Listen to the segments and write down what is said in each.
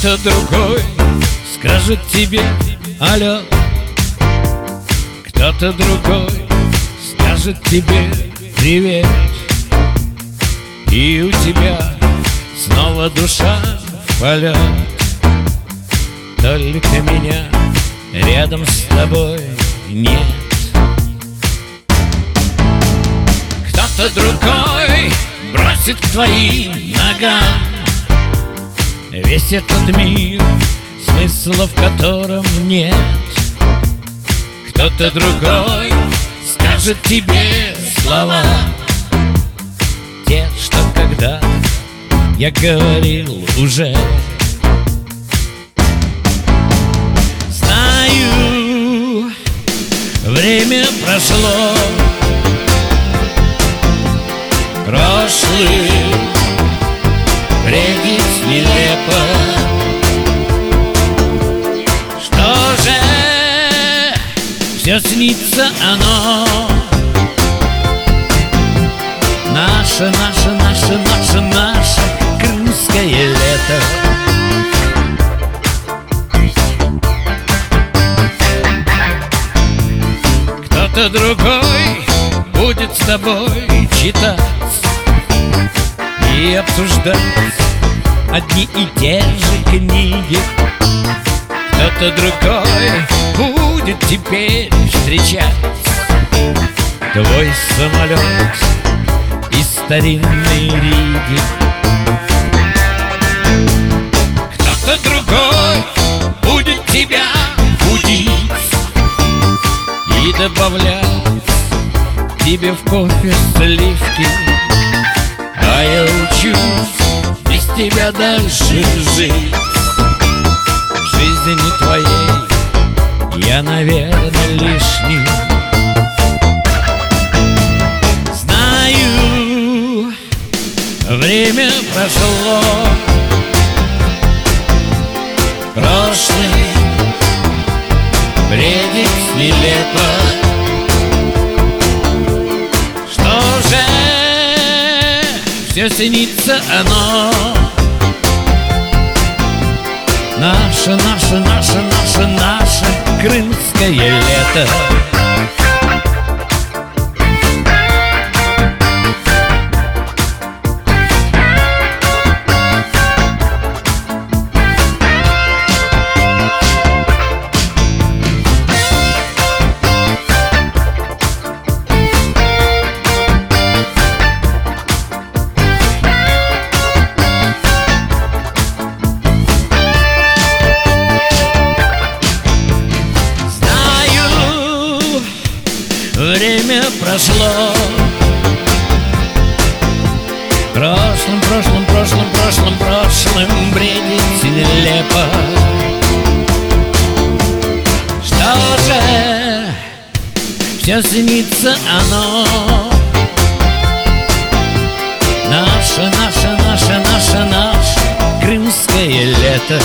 Кто-то другой скажет тебе алло, кто-то другой скажет тебе привет, и у тебя снова душа в полет. Только меня рядом с тобой нет. Кто-то другой бросит к твоим ногам весь этот мир, смысла в котором нет. Кто-то другой скажет тебе слова, те, что когда-то я говорил уже. Знаю, время прошло, прошлый бредит нелепо. Что же все снится оно? Наше крымское лето. Кто-то другой будет с тобой читать и обсуждать одни и те же книги. Кто-то другой будет теперь встречать твой самолет из старинной Риги. Кто-то другой будет тебя будить и добавлять тебе в кофе сливки. А я учусь без тебя дальше жить. В жизни твоей я, наверное, лишний. Знаю, время прошло, прошлый бредит нелепо. Что же все снится оно? Наше крымское лето. Время прошло, прошлым бредит нелепо. Что же все снится оно? Наше крымское лето.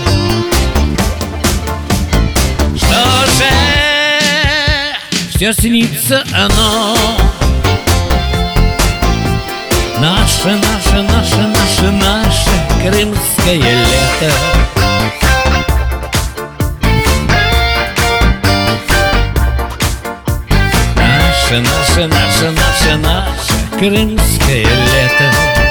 Что же все снится оно? Наше крымское лето. Наше крымское лето.